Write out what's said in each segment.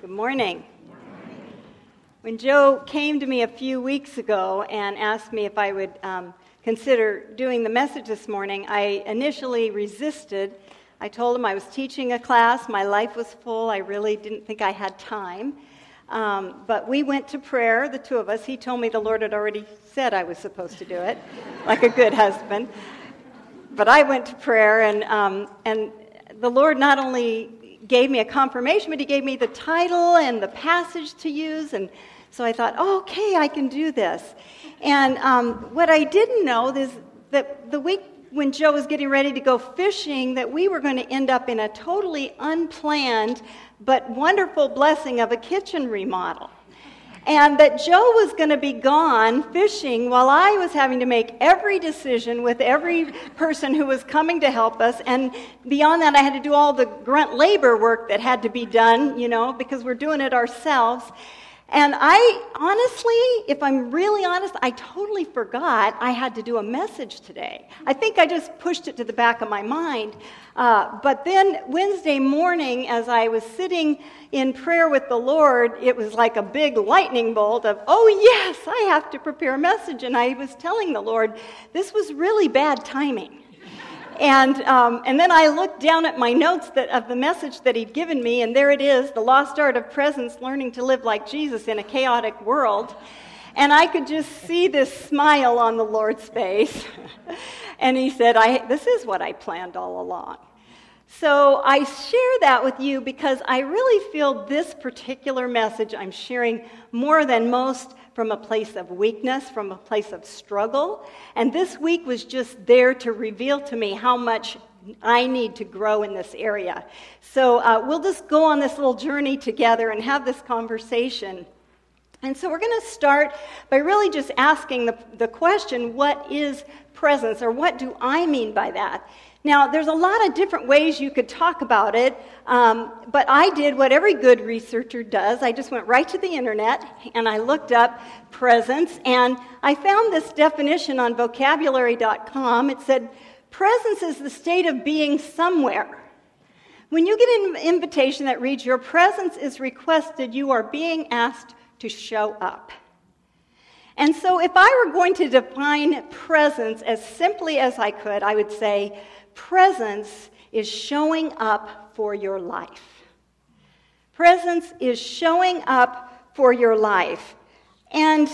Good morning. When Joe came to me a few weeks ago and asked me if I would consider doing the message this morning, I initially resisted. I told him I was teaching a class, my life was full, I really didn't think I had time. But we went to prayer, the two of us. He told me the Lord had already said I was supposed to do it, like a good husband. But I went to prayer, and the Lord not only gave me a confirmation, but He gave me the title and the passage to use. And so I thought, okay, I can do this. And what I didn't know is that the week when Joe was getting ready to go fishing, that we were going to end up in a totally unplanned but wonderful blessing of a kitchen remodel. And that Joe was going to be gone fishing while I was having to make every decision with every person who was coming to help us. And beyond that, I had to do all the grunt labor work that had to be done, because we're doing it ourselves. And I honestly, if I'm really honest, I totally forgot I had to do a message today. I think I just pushed it to the back of my mind. But then Wednesday morning, as I was sitting in prayer with the Lord, it was like a big lightning bolt of, oh yes, I have to prepare a message. And I was telling the Lord, this was really bad timing. And then I looked down at my notes of the message that He'd given me, and there it is, The Lost Art of Presence, Learning to Live Like Jesus in a Chaotic World. And I could just see this smile on the Lord's face. And He said, this is what I planned all along. So I share that with you because I really feel this particular message I'm sharing more than most from a place of weakness, from a place of struggle. And this week was just there to reveal to me how much I need to grow in this area. So we'll just go on this little journey together and have this conversation. And so we're going to start by really just asking the question, what is presence, or what do I mean by that? Now, there's a lot of different ways you could talk about it, but I did what every good researcher does. I just went right to the internet, and I looked up presence, and I found this definition on vocabulary.com. It said, presence is the state of being somewhere. When you get an invitation that reads, your presence is requested, you are being asked to show up. And so if I were going to define presence as simply as I could, I would say, presence is showing up for your life. Presence is showing up for your life. And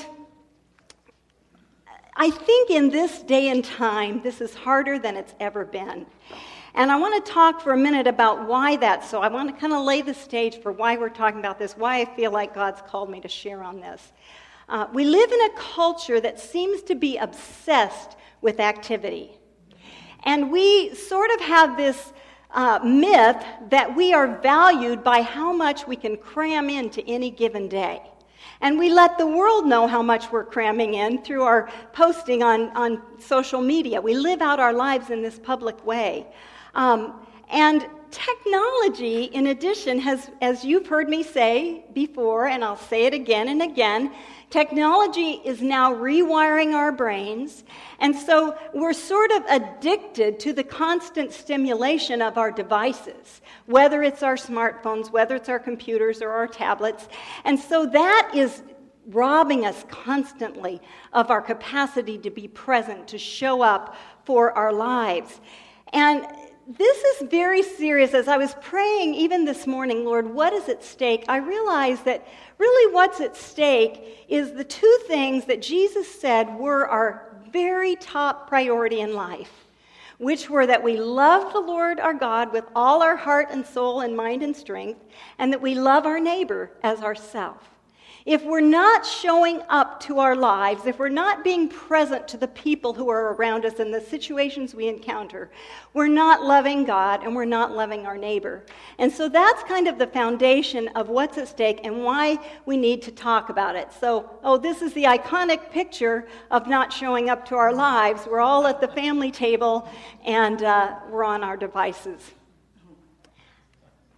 I think in this day and time, this is harder than it's ever been. And I want to talk for a minute about why that's so. I want to kind of lay the stage for why we're talking about this, why I feel like God's called me to share on this. We live in a culture that seems to be obsessed with activity. And we sort of have this myth that we are valued by how much we can cram into any given day. And we let the world know how much we're cramming in through our posting on social media. We live out our lives in this public way. And technology, in addition, has, as you've heard me say before, and I'll say it again and again, technology is now rewiring our brains, and so we're sort of addicted to the constant stimulation of our devices, whether it's our smartphones, whether it's our computers or our tablets, and so that is robbing us constantly of our capacity to be present, to show up for our lives. And this is very serious. As I was praying even this morning, Lord, what is at stake? I realized that really what's at stake is the two things that Jesus said were our very top priority in life, which were that we love the Lord our God with all our heart and soul and mind and strength, and that we love our neighbor as ourselves. If we're not showing up to our lives, if we're not being present to the people who are around us and the situations we encounter, we're not loving God and we're not loving our neighbor. And so that's kind of the foundation of what's at stake and why we need to talk about it. So, this is the iconic picture of not showing up to our lives. We're all at the family table and we're on our devices.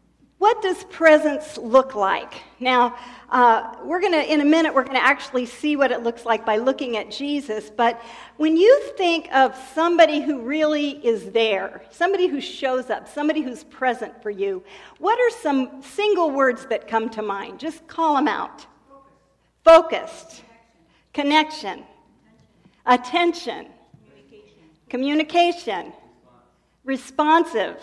What does presence look like? Now, in a minute, we're going to actually see what it looks like by looking at Jesus. But when you think of somebody who really is there, somebody who shows up, somebody who's present for you, what are some single words that come to mind? Just call them out. Focused. Connection. Attention. Communication. Responsive.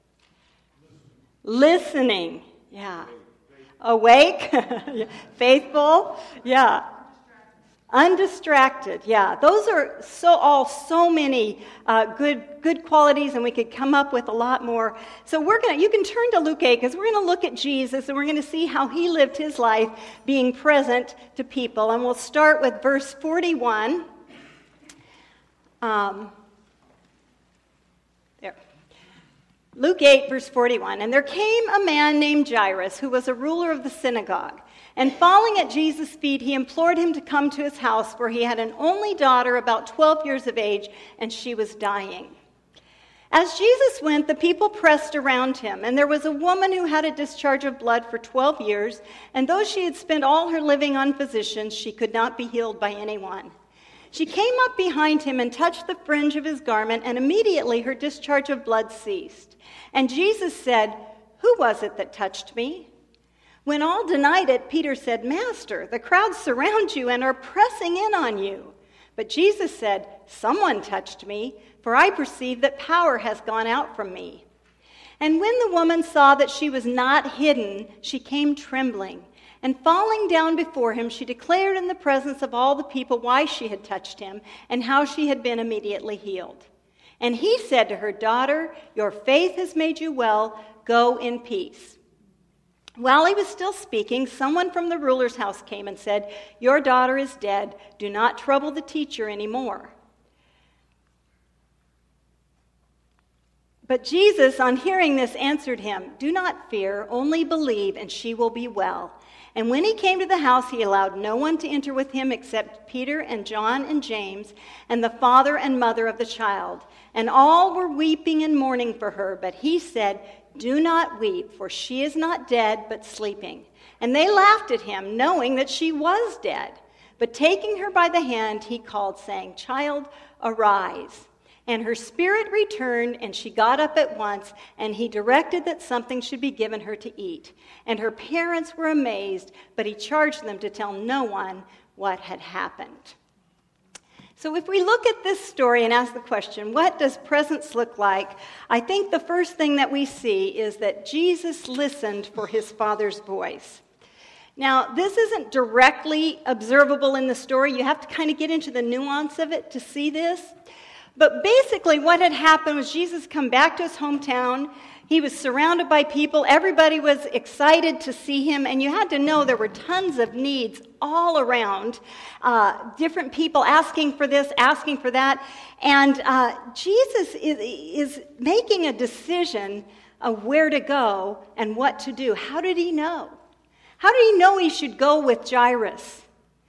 Listening. Yeah. Awake. Faithful. Yeah. Undistracted. Yeah. Those are so many good qualities, and we could come up with a lot more. So you can turn to Luke 8, because we're going to look at Jesus, and we're going to see how he lived his life being present to people. And we'll start with verse 41. Luke 8, verse 41. And there came a man named Jairus, who was a ruler of the synagogue. And falling at Jesus' feet, he implored him to come to his house, for he had an only daughter about 12 years of age, and she was dying. As Jesus went, the people pressed around him, and there was a woman who had a discharge of blood for 12 years, and though she had spent all her living on physicians, she could not be healed by anyone. She came up behind him and touched the fringe of his garment, and immediately her discharge of blood ceased. And Jesus said, "Who was it that touched me?" When all denied it, Peter said, "Master, the crowds surround you and are pressing in on you." But Jesus said, "Someone touched me, for I perceive that power has gone out from me." And when the woman saw that she was not hidden, she came trembling. And falling down before him, she declared in the presence of all the people why she had touched him and how she had been immediately healed. And he said to her, "Daughter, your faith has made you well. Go in peace." While he was still speaking, someone from the ruler's house came and said, "Your daughter is dead. Do not trouble the teacher anymore." But Jesus, on hearing this, answered him, "Do not fear, only believe, and she will be well." And when he came to the house, he allowed no one to enter with him except Peter and John and James and the father and mother of the child. And all were weeping and mourning for her. But he said, "Do not weep, for she is not dead, but sleeping." And they laughed at him, knowing that she was dead. But taking her by the hand, he called, saying, "Child, arise." And her spirit returned, and she got up at once, and he directed that something should be given her to eat. And her parents were amazed, but he charged them to tell no one what had happened. So if we look at this story and ask the question, what does presence look like? I think the first thing that we see is that Jesus listened for his Father's voice. Now, this isn't directly observable in the story. You have to kind of get into the nuance of it to see this. But basically what had happened was Jesus come back to his hometown. He was surrounded by people. Everybody was excited to see him. And you had to know there were tons of needs all around. Different people asking for this, asking for that. And Jesus is making a decision of where to go and what to do. How did he know? How did he know he should go with Jairus?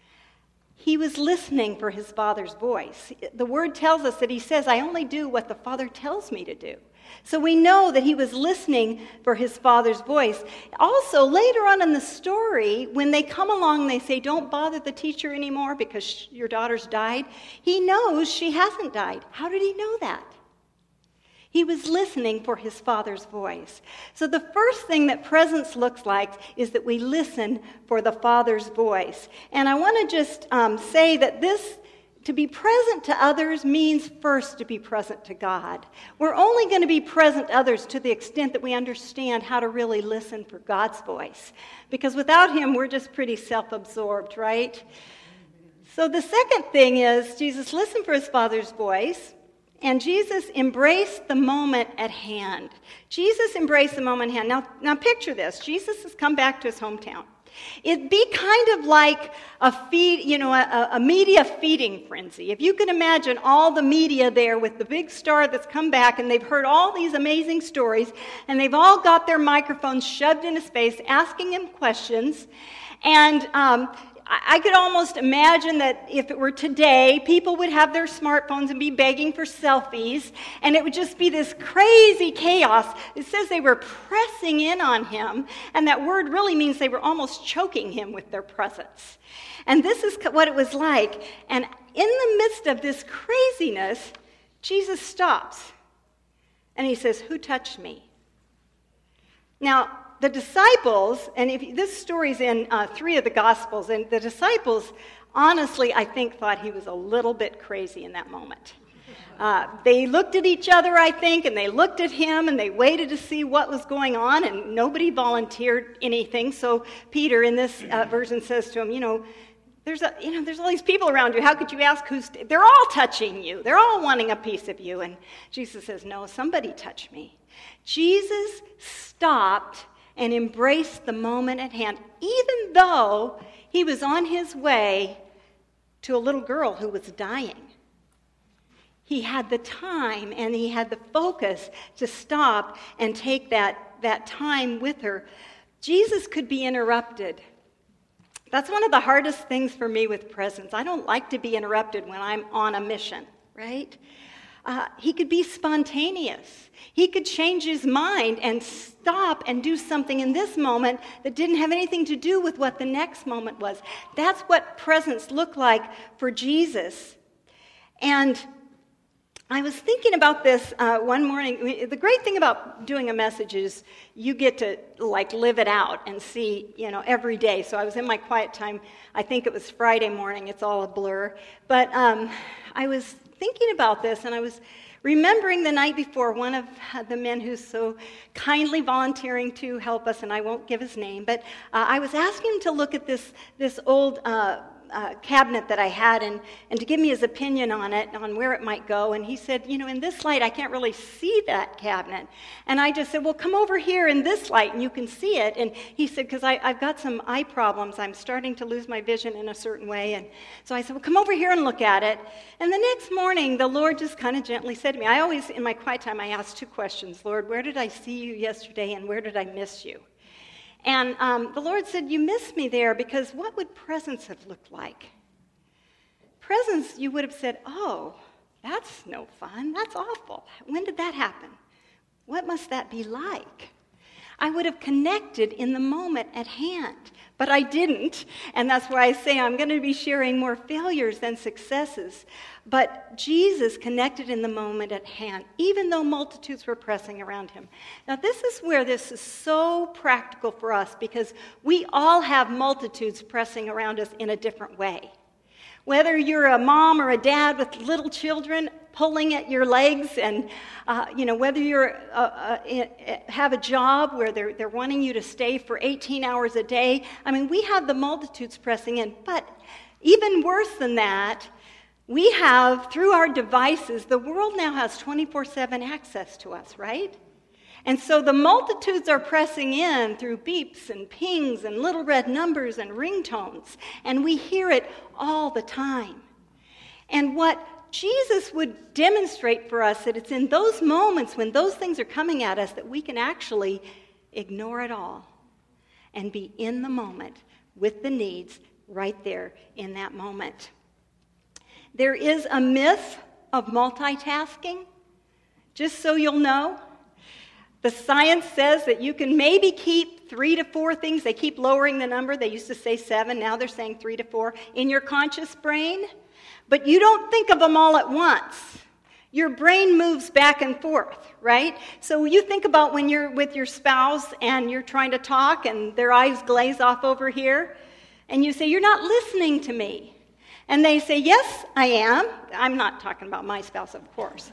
He was listening for his Father's voice. The word tells us that he says, "I only do what the Father tells me to do." So we know that he was listening for his Father's voice. Also, later on in the story, when they come along, they say, "Don't bother the teacher anymore because your daughter's died." He knows she hasn't died. How did he know that? He was listening for his Father's voice. So the first thing that presence looks like is that we listen for the Father's voice. And I want to just say that to be present to others means first to be present to God. We're only going to be present to others to the extent that we understand how to really listen for God's voice. Because without him, we're just pretty self-absorbed, right? So the second thing is Jesus listened for his Father's voice. And Jesus embraced the moment at hand. Jesus embraced the moment at hand. Now picture this. Jesus has come back to his hometown. It'd be kind of like a media feeding frenzy. If you can imagine all the media there with the big star that's come back, and they've heard all these amazing stories, and they've all got their microphones shoved in his face, asking him questions. And I could almost imagine that if it were today, people would have their smartphones and be begging for selfies, and it would just be this crazy chaos. It says they were pressing in on him, and that word really means they were almost choking him with their presence. And this is what it was like. And in the midst of this craziness, Jesus stops, and he says, "Who touched me?" Now, the disciples, and this story's in 3 of the Gospels, and the disciples, honestly, I think, thought he was a little bit crazy in that moment. They looked at each other, I think, and they looked at him, and they waited to see what was going on, and nobody volunteered anything. So Peter, in this version, says to him, there's all these people around you. How could you ask they're all touching you. They're all wanting a piece of you. And Jesus says, "No, somebody touched me." Jesus stopped and embraced the moment at hand, even though he was on his way to a little girl who was dying. He had the time and he had the focus to stop and take that time with her. Jesus could be interrupted. That's one of the hardest things for me with presence. I don't like to be interrupted when I'm on a mission, right? He could be spontaneous. He could change his mind and stop and do something in this moment that didn't have anything to do with what the next moment was. That's what presence looked like for Jesus. And I was thinking about this one morning. The great thing about doing a message is you get to live it out and see, every day. So I was in my quiet time. I think it was Friday morning. It's all a blur. But I was thinking about this, and I was remembering the night before, one of the men who's so kindly volunteering to help us, and I won't give his name, but I was asking him to look at this old cabinet that I had and to give me his opinion on it, on where it might go. And he said, in this light, I can't really see that cabinet. And I just said, well, come over here in this light and you can see it. And he said, because I've got some eye problems. I'm starting to lose my vision in a certain way. And so I said, well, come over here and look at it. And the next morning, the Lord just kind of gently said to me, I always, in my quiet time, I ask 2 questions. Lord, where did I see you yesterday and where did I miss you? And the Lord said, you missed me there because what would presence have looked like? Presence, you would have said, oh, that's no fun. That's awful. When did that happen? What must that be like? I would have connected in the moment at hand, but I didn't. And that's why I say I'm going to be sharing more failures than successes. But Jesus connected in the moment at hand, even though multitudes were pressing around him. Now, this is where this is so practical for us because we all have multitudes pressing around us in a different way. Whether you're a mom or a dad with little children pulling at your legs, and whether you're have a job where they're wanting you to stay for 18 hours a day. I mean, we have the multitudes pressing in. But even worse than that, we have, through our devices, the world now has 24/7 access to us, right? And so the multitudes are pressing in through beeps and pings and little red numbers and ringtones, and we hear it all the time. And what Jesus would demonstrate for us, that it's in those moments when those things are coming at us that we can actually ignore it all and be in the moment with the needs right there in that moment. There is a myth of multitasking, just so you'll know. The science says that you can maybe keep 3 to 4 things. They keep lowering the number. They used to say 7. Now they're saying 3 to 4 in your conscious brain. But you don't think of them all at once. Your brain moves back and forth, right? So you think about when you're with your spouse and you're trying to talk and their eyes glaze off over here. And you say, you're not listening to me. And they say, yes, I am. I'm not talking about my spouse, of course.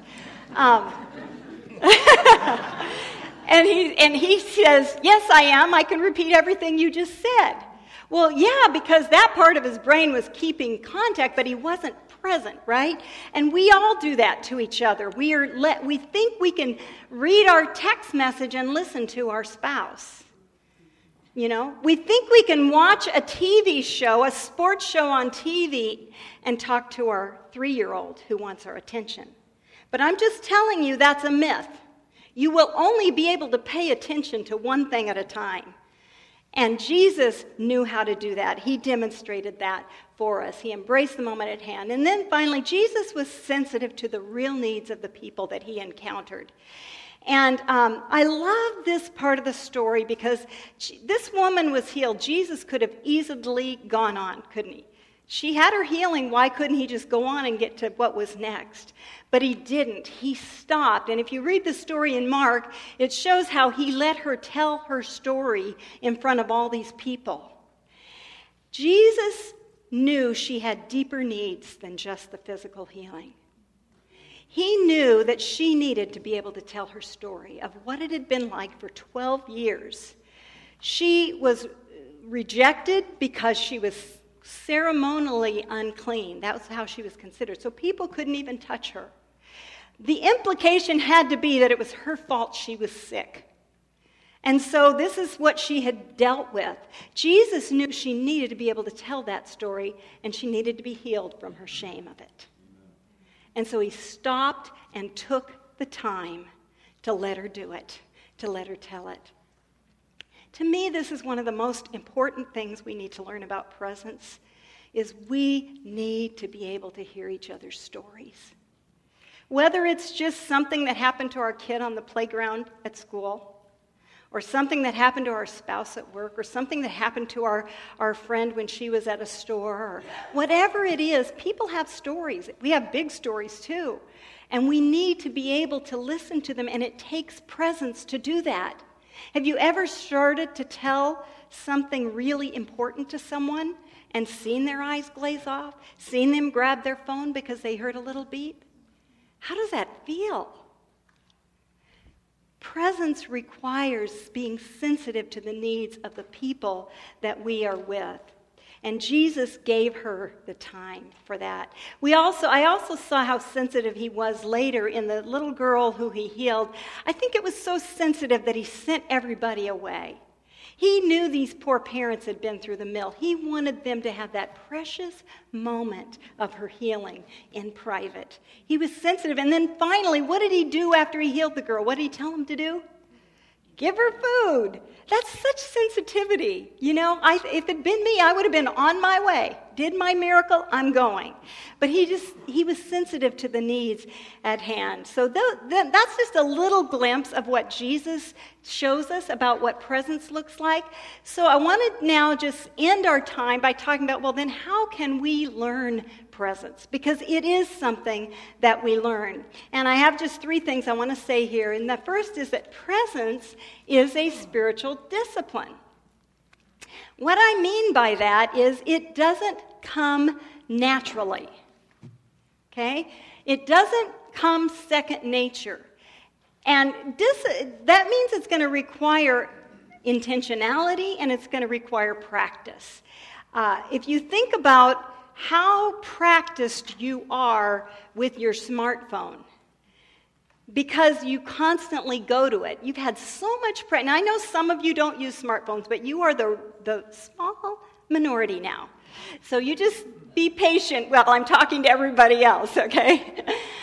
And he says, yes, I am. I can repeat everything you just said. Well, yeah, because that part of his brain was keeping contact, but he wasn't present, right? And we all do that to each other. We think we can read our text message and listen to our spouse. We think we can watch a TV show, a sports show on TV, and talk to our 3-year-old who wants our attention. But I'm just telling you that's a myth. You will only be able to pay attention to one thing at a time. And Jesus knew how to do that. He demonstrated that for us. He embraced the moment at hand. And then finally, Jesus was sensitive to the real needs of the people that he encountered. And I love this part of the story because this woman was healed. Jesus could have easily gone on, couldn't he? She had her healing. Why couldn't he just go on and get to what was next? But he didn't. He stopped. And if you read the story in Mark, it shows how he let her tell her story in front of all these people. Jesus knew she had deeper needs than just the physical healing. He knew that she needed to be able to tell her story of what it had been like for 12 years. She was rejected because she was ceremonially unclean. That was how she was considered. So people couldn't even touch her. The implication had to be that it was her fault she was sick. And so this is what she had dealt with. Jesus knew she needed to be able to tell that story, and she needed to be healed from her shame of it. And so he stopped and took the time to let her do it, to let her tell it. To me, this is one of the most important things we need to learn about presence, is we need to be able to hear each other's stories. Whether it's just something that happened to our kid on the playground at school, or something that happened to our spouse at work, or something that happened to our friend when she was at a store, or whatever it is, people have stories. We have big stories too. And we need to be able to listen to them, and it takes presence to do that. Have you ever started to tell something really important to someone and seen their eyes glaze off, seen them grab their phone because they heard a little beep? How does that feel? Presence requires being sensitive to the needs of the people that we are with. And Jesus gave her the time for that. I also saw how sensitive he was later in the little girl who he healed. I think it was so sensitive that he sent everybody away. He knew these poor parents had been through the mill. He wanted them to have that precious moment of her healing in private. He was sensitive. And then finally, what did he do after he healed the girl? What did he tell them to do? Give her food. That's such sensitivity. You know, if it had been me, I would have been on my way. Did my miracle, I'm going. But he was sensitive to the needs at hand. So that's just a little glimpse of what Jesus shows us about what presence looks like. So I want to now just end our time by talking about, well, then how can we learn presence? Because it is something that we learn. And I have just 3 things I want to say here. And the first is that presence is a spiritual discipline. What I mean by that is it doesn't come naturally. Okay? It doesn't come second nature. And that means it's going to require intentionality and it's going to require practice. If you think about how practiced you are with your smartphone, because you constantly go to it. You've had so much practice. Now, I know some of you don't use smartphones, but you are the small minority now. So you just be patient while I'm talking to everybody else, okay?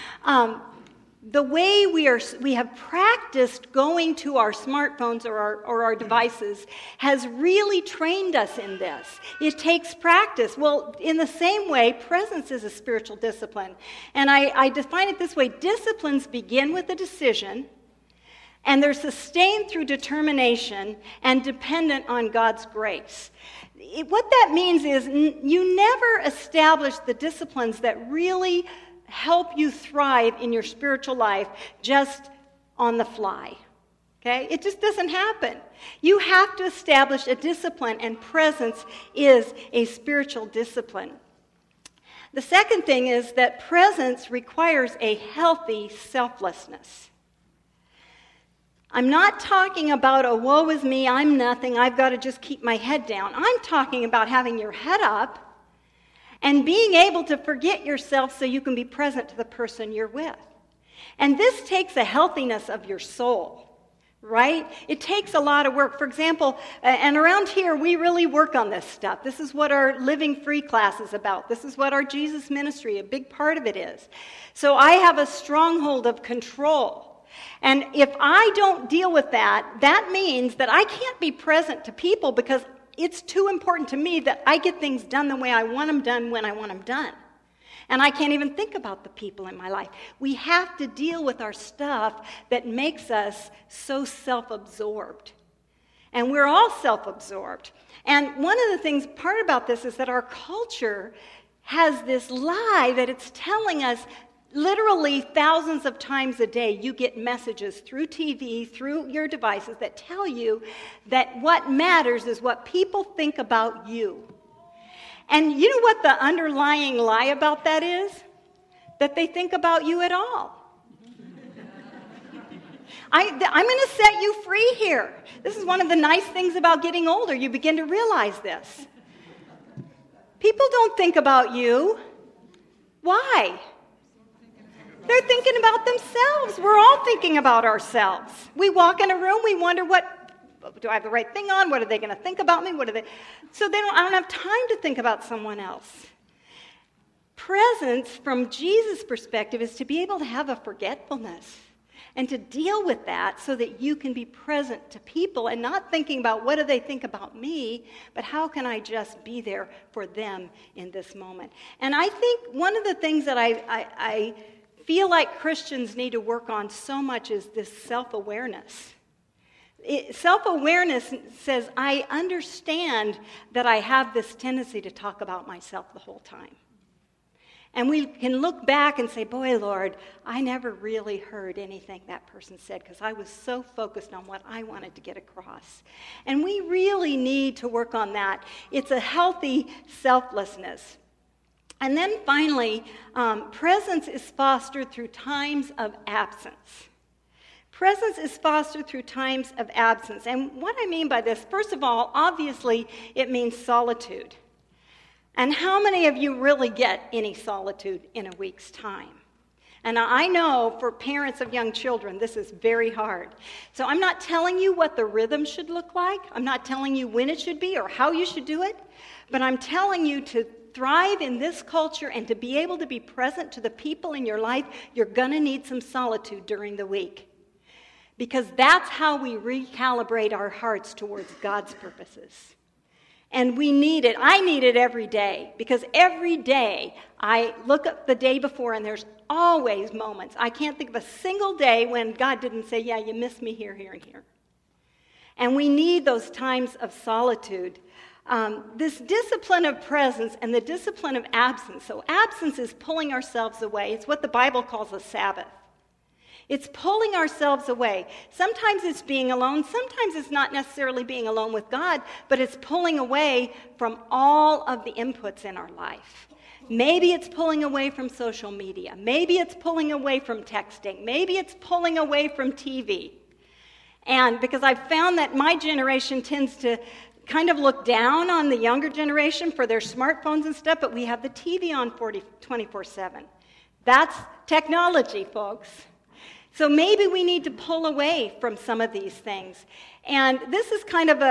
The way we have practiced going to our smartphones or our devices has really trained us in this. It takes practice. Well, in the same way, presence is a spiritual discipline. And I define it this way. Disciplines begin with a decision, and they're sustained through determination and dependent on God's grace. What that means is you never establish the disciplines that really help you thrive in your spiritual life just on the fly. Okay? It just doesn't happen. You have to establish a discipline, and presence is a spiritual discipline. The second thing is that presence requires a healthy selflessness. I'm not talking about, oh, woe is me, I'm nothing, I've got to just keep my head down. I'm talking about having your head up and being able to forget yourself so you can be present to the person you're with. And this takes a healthiness of your soul, right? It takes a lot of work. For example, and around here, we really work on this stuff. This is what our Living Free class is about. This is what our Jesus ministry, a big part of it is. So I have a stronghold of control. And if I don't deal with that, that means that I can't be present to people because it's too important to me that I get things done the way I want them done when I want them done. And I can't even think about the people in my life. We have to deal with our stuff that makes us so self-absorbed. And we're all self-absorbed. And one of the things, part about this is that our culture has this lie that it's telling us literally thousands of times a day. You get messages through TV, through your devices that tell you that what matters is what people think about you. And you know what the underlying lie about that is? That they think about you at all. I'm going to set you free here. This is one of the nice things about getting older. You begin to realize this. People don't think about you. Why? They're thinking about themselves. We're all thinking about ourselves. We walk in a room, we wonder, do I have the right thing on? What are they going to think about me? So I don't have time to think about someone else. Presence, from Jesus' perspective, is to be able to have a forgetfulness and to deal with that so that you can be present to people and not thinking about what do they think about me, but how can I just be there for them in this moment. And I think one of the things that I feel like Christians need to work on so much is this self-awareness. Self-awareness says, I understand that I have this tendency to talk about myself the whole time. And we can look back and say, boy, Lord, I never really heard anything that person said because I was so focused on what I wanted to get across. And we really need to work on that. It's a healthy selflessness. And then finally, presence is fostered through times of absence. Presence is fostered through times of absence. And what I mean by this, first of all, obviously, it means solitude. And how many of you really get any solitude in a week's time? And I know for parents of young children, this is very hard. So I'm not telling you what the rhythm should look like. I'm not telling you when it should be or how you should do it. But I'm telling you to thrive in this culture and to be able to be present to the people in your life, you're going to need some solitude during the week. Because that's how we recalibrate our hearts towards God's purposes. And we need it. I need it every day. Because every day I look up the day before and there's always moments. I can't think of a single day when God didn't say, yeah, you missed me here, here, and here. And we need those times of solitude. This discipline of presence and the discipline of absence. So absence is pulling ourselves away. It's what the Bible calls a Sabbath. It's pulling ourselves away. Sometimes it's being alone. Sometimes it's not necessarily being alone with God, but it's pulling away from all of the inputs in our life. Maybe it's pulling away from social media. Maybe it's pulling away from texting. Maybe it's pulling away from TV. And because I've found that my generation tends to kind of look down on the younger generation for their smartphones and stuff, but we have the TV on 24/7. That's technology, folks. So maybe we need to pull away from some of these things. And this is kind of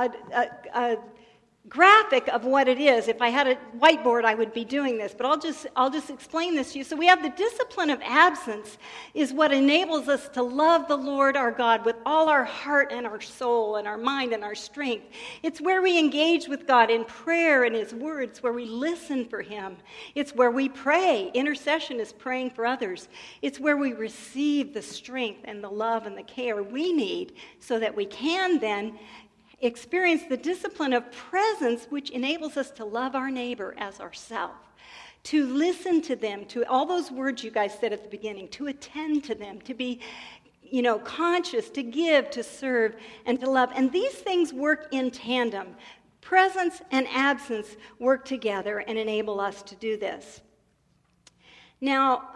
a graphic of what it is. If I had a whiteboard, I would be doing this, but I'll just explain this to you. So we have the discipline of absence is what enables us to love the Lord our God with all our heart and our soul and our mind and our strength. It's where we engage with God in prayer and His words, where we listen for Him. It's where we pray. Intercession is praying for others. It's where we receive the strength and the love and the care we need so that we can then experience the discipline of presence, which enables us to love our neighbor as ourselves, to listen to them, to all those words you guys said at the beginning, to attend to them, to be, conscious, to give, to serve, and to love. And these things work in tandem. Presence and absence work together and enable us to do this. Now,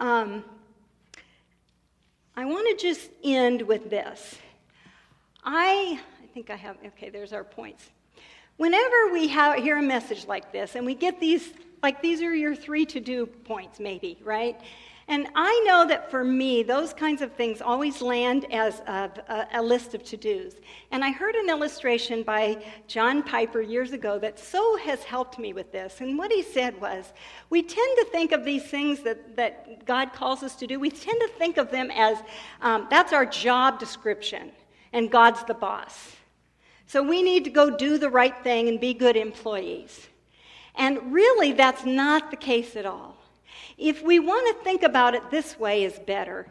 I want to just end with this. I think I have, okay, there's our points. Whenever we hear a message like this, and we get these, like these are your 3 to-do points maybe, right? And I know that for me, those kinds of things always land as a list of to-dos. And I heard an illustration by John Piper years ago that so has helped me with this. And what he said was, we tend to think of these things that God calls us to do, we tend to think of them as that's our job description, and God's the boss. So we need to go do the right thing and be good employees. And really, that's not the case at all. If we want to think about it this way is better.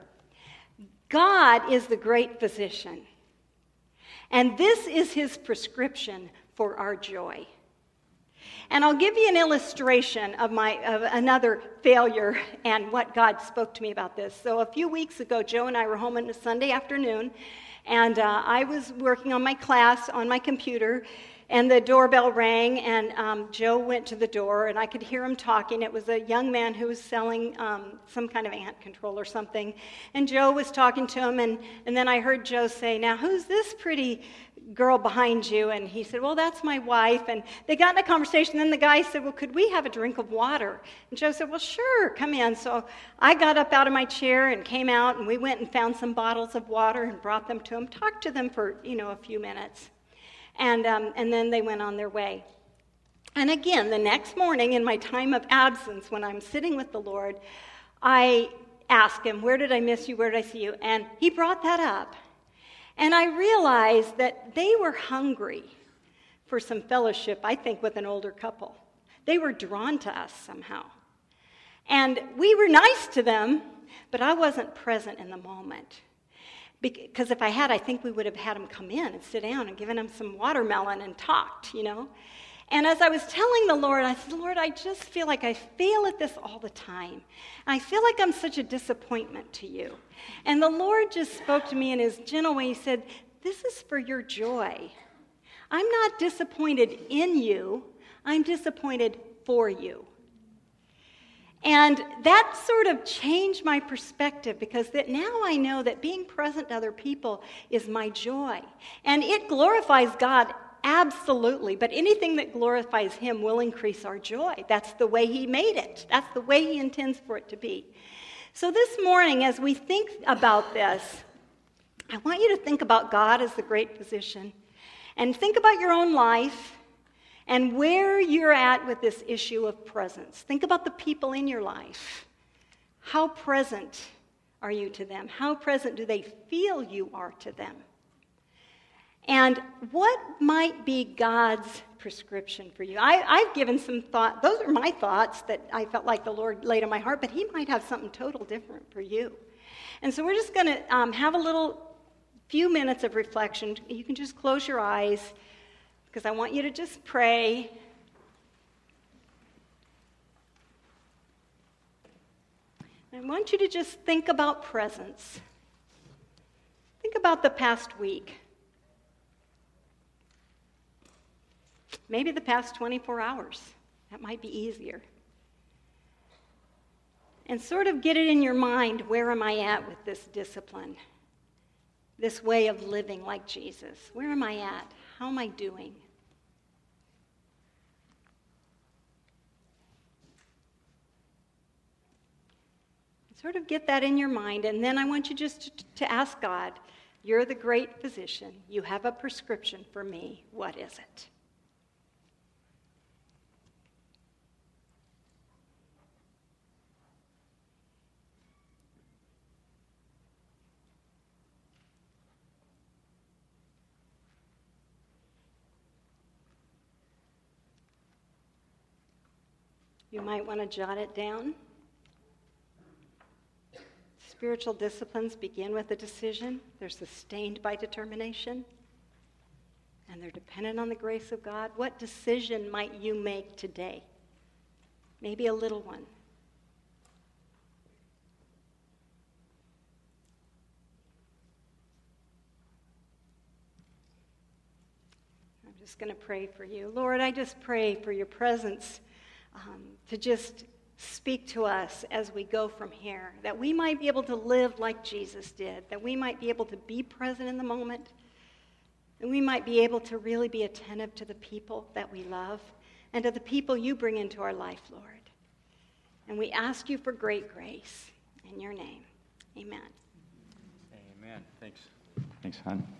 God is the great physician. And this is his prescription for our joy. And I'll give you an illustration of another failure and what God spoke to me about this. So a few weeks ago, Joe and I were home on a Sunday afternoon, and I was working on my class on my computer, and the doorbell rang, and Joe went to the door, and I could hear him talking. It was a young man who was selling some kind of ant control or something. And Joe was talking to him, and then I heard Joe say, "Now, who's this pretty girl behind you?" And he said, "Well, that's my wife." And they got in a conversation. Then the guy said, "Well, could we have a drink of water?" And Joe said, "Well, sure, come in." So I got up out of my chair and came out, and we went and found some bottles of water and brought them to him, talked to them for, a few minutes. And then they went on their way. And again, the next morning in my time of absence, when I'm sitting with the Lord, I asked him, "Where did I miss you? Where did I see you?" And he brought that up. And I realized that they were hungry for some fellowship, I think, with an older couple. They were drawn to us somehow. And we were nice to them, but I wasn't present in the moment. Because if I had, I think we would have had him come in and sit down and given him some watermelon and talked, And as I was telling the Lord, I said, "Lord, I just feel like I fail at this all the time. And I feel like I'm such a disappointment to you." And the Lord just spoke to me in his gentle way. He said, "This is for your joy. I'm not disappointed in you. I'm disappointed for you." And that sort of changed my perspective, because that now I know that being present to other people is my joy. And it glorifies God, absolutely, but anything that glorifies him will increase our joy. That's the way he made it. That's the way he intends for it to be. So this morning, as we think about this, I want you to think about God as the great physician, and think about your own life and where you're at with this issue of presence. Think about the people in your life. How present are you to them? How present do they feel you are to them? And what might be God's prescription for you? I've given some thought. Those are my thoughts that I felt like the Lord laid on my heart, but he might have something total different for you. And so we're just going to have a few minutes of reflection. You can just close your eyes, because I want you to just pray. I want you to just think about presence. Think about the past week. Maybe the past 24 hours. That might be easier. And sort of get it in your mind, where am I at with this discipline? This way of living like Jesus. Where am I at? How am I doing? Sort of get that in your mind, and then I want you just to ask God, "You're the great physician. You have a prescription for me. What is it?" You might want to jot it down. Spiritual disciplines begin with a decision. They're sustained by determination. And they're dependent on the grace of God. What decision might you make today? Maybe a little one. I'm just going to pray for you. Lord, I just pray for your presence to just speak to us as we go from here, that we might be able to live like Jesus did, that we might be able to be present in the moment, and we might be able to really be attentive to the people that we love and to the people you bring into our life, Lord. And we ask you for great grace. In your name, amen. Amen. Thanks. Thanks, hon.